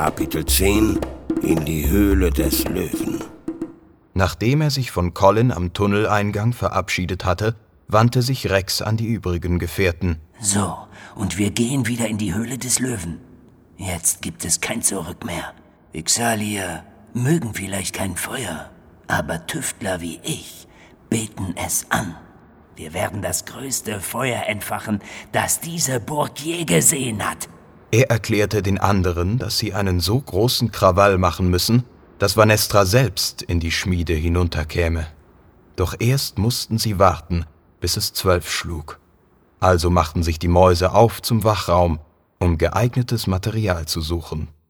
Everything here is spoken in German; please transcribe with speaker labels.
Speaker 1: Kapitel 10 in die Höhle des Löwen.
Speaker 2: Nachdem er sich von Colin am Tunneleingang verabschiedet hatte, wandte sich Rex an die übrigen Gefährten.
Speaker 3: So, und wir gehen wieder in die Höhle des Löwen. Jetzt gibt es kein Zurück mehr. Ixalier mögen vielleicht kein Feuer, aber Tüftler wie ich beten es an. Wir werden das größte Feuer entfachen, das diese Burg je gesehen hat.
Speaker 2: Er erklärte den anderen, dass sie einen so großen Krawall machen müssen, dass Vanestra selbst in die Schmiede hinunterkäme. Doch erst mussten sie warten, bis es 12 schlug. Also machten sich die Mäuse auf zum Wachraum, um geeignetes Material zu suchen.